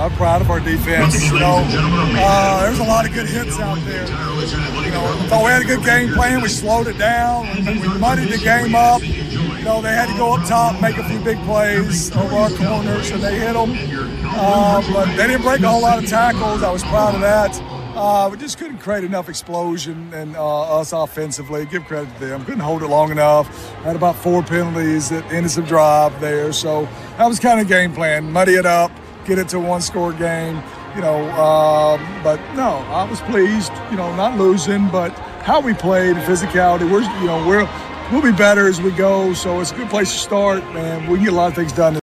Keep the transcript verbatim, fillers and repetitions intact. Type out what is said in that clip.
I'm proud of our defense. You know, uh, there's a lot of good hits out there. You know, I thought we had a good game plan. We slowed it down. We muddied the game up. You know, they had to go up top, make a few big plays over our corners, and they hit them. Uh, but they didn't break a whole lot of tackles. I was proud of that. Uh, we just couldn't create enough explosion and uh, us offensively. Give credit to them. Couldn't hold it long enough. Had about four penalties that ended some drive there. So that was kind of game plan. Muddy it up, get it to a one-score game. You know, uh, but no, I was pleased. You know, not losing, but how we played, physicality. We're, you know, we're we'll be better as we go. So it's a good place to start, and we can get a lot of things done.